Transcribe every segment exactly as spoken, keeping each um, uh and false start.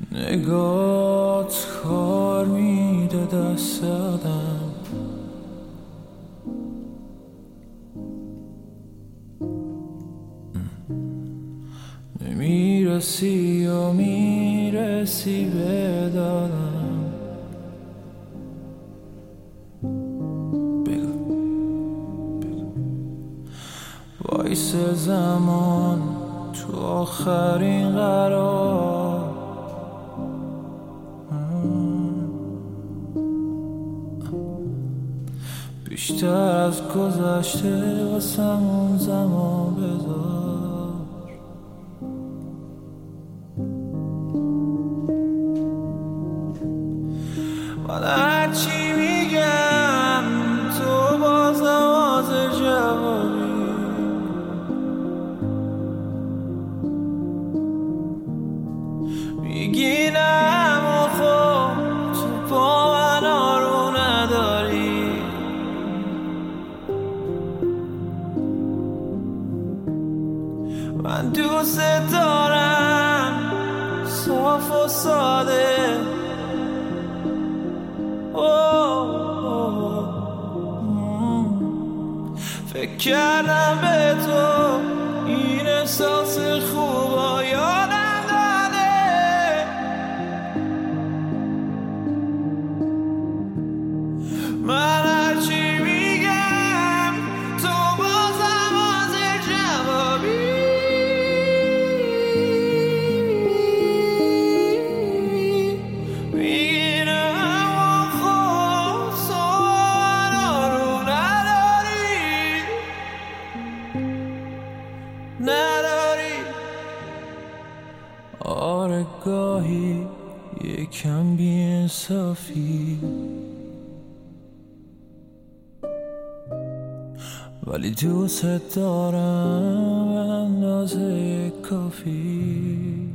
نگات کار میده دست آدم، نمیرسی و میرسی به دادم. بگو بگو وایس زمان تو آخرین قرار، بیشتر از گذشته واسمون زمان بذار. من هرچی میگم تو بازم حاضر جوابی، میگی نه اما خب تو با من آرو نداری. من دوست دارم صاف و ساده، فکر کردم به تو این احساس خوبا یادم داده. من هرچی میگم تو بازم حاضر جوابی، میگیرم خود سوال رو نداری نداری. آره گاهی یکم بی‌انصافی، ولی دوست دارم به اندازه کافی.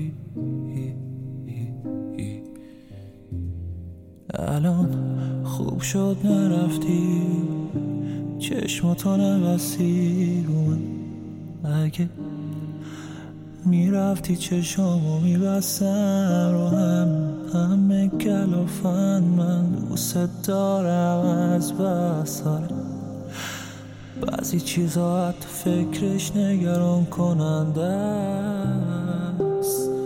الان خوب شد نرفتی، چشماتو نبستی رو من. اگه میرفتی چشامو میبستم رو هم، همه گلافن. من دوست دارم از بس، آره بعضی چیزا حتی فکرش نگران کننده است.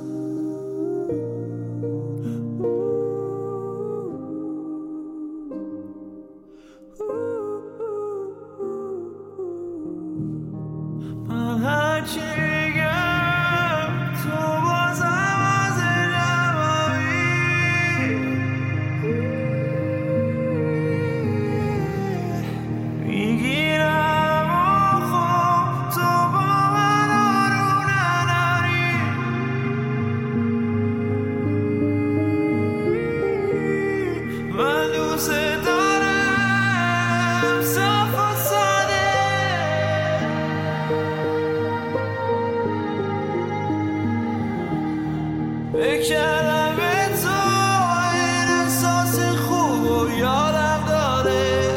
من هرچی میگم تو بازم حاضر جوابی، میگیرم و خب تو با من آرو نداری. من دوست دارم صاف و ساده، بکردم به تو این احساس خوب و یادم داده.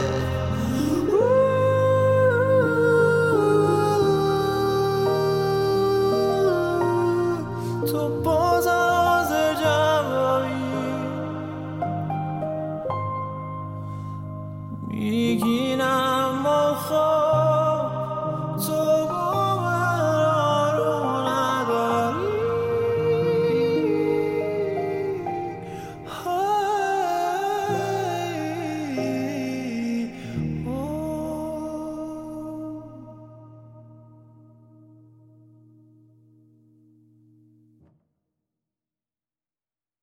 تو با